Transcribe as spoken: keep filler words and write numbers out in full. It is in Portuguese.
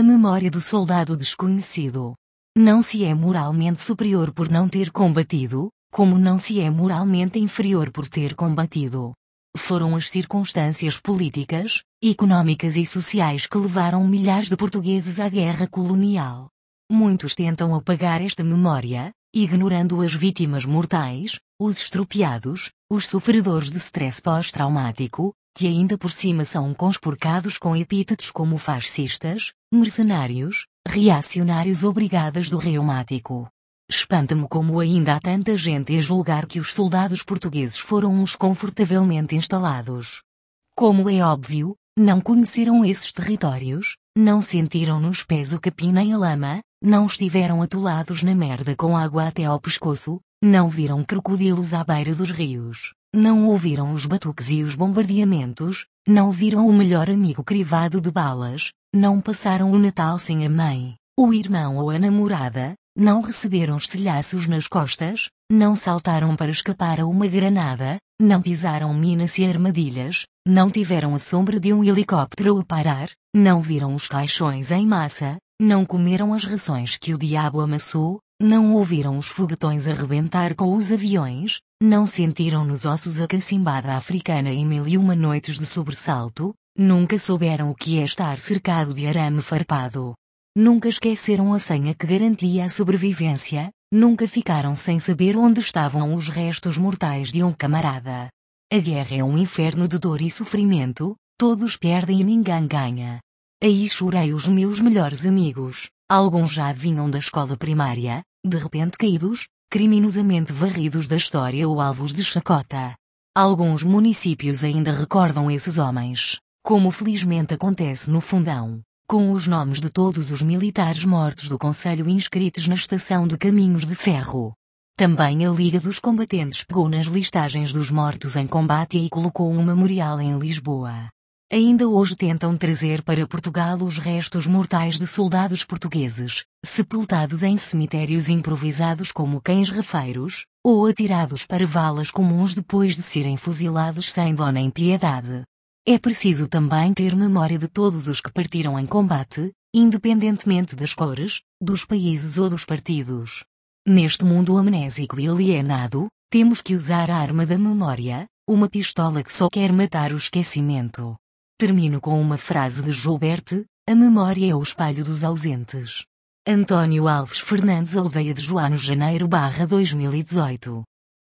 A memória do soldado desconhecido. Não se é moralmente superior por não ter combatido, como não se é moralmente inferior por ter combatido. Foram as circunstâncias políticas, económicas e sociais que levaram milhares de portugueses à guerra colonial. Muitos tentam apagar esta memória, ignorando as vítimas mortais, os estropiados, os sofredores de stress pós-traumático, que ainda por cima são conspurcados com epítetos como fascistas, mercenários, reacionários ou brigadas do reumático. Espanta-me como ainda há tanta gente a julgar que os soldados portugueses foram uns confortavelmente instalados. Como é óbvio, não conheceram esses territórios, não sentiram nos pés o capim nem a lama, não estiveram atolados na merda com água até ao pescoço, não viram crocodilos à beira dos rios, não ouviram os batuques e os bombardeamentos, não viram o melhor amigo crivado de balas, não passaram o Natal sem a mãe, o irmão ou a namorada, não receberam estilhaços nas costas, não saltaram para escapar a uma granada, não pisaram minas e armadilhas, não tiveram a sombra de um helicóptero a parar, não viram os caixões em massa, não comeram as rações que o diabo amassou, não ouviram os foguetões arrebentar com os aviões, não sentiram nos ossos a cacimbada africana em mil e uma noites de sobressalto, nunca souberam o que é estar cercado de arame farpado. Nunca esqueceram a senha que garantia a sobrevivência, nunca ficaram sem saber onde estavam os restos mortais de um camarada. A guerra é um inferno de dor e sofrimento, todos perdem e ninguém ganha. Aí chorei os meus melhores amigos, alguns já vinham da escola primária, de repente caídos, criminosamente varridos da história ou alvos de chacota. Alguns municípios ainda recordam esses homens, como felizmente acontece no Fundão, com os nomes de todos os militares mortos do concelho inscritos na estação de Caminhos de Ferro. Também a Liga dos Combatentes pegou nas listagens dos mortos em combate e colocou um memorial em Lisboa. Ainda hoje tentam trazer para Portugal os restos mortais de soldados portugueses, sepultados em cemitérios improvisados como cães rafeiros, ou atirados para valas comuns depois de serem fuzilados sem dó nem piedade. É preciso também ter memória de todos os que partiram em combate, independentemente das cores, dos países ou dos partidos. Neste mundo amnésico e alienado, temos que usar a arma da memória, uma pistola que só quer matar o esquecimento. Termino com uma frase de Joubert: a memória é o espelho dos ausentes. António Alves Fernandes Alveia de Joano Janeiro barra dois mil e dezoito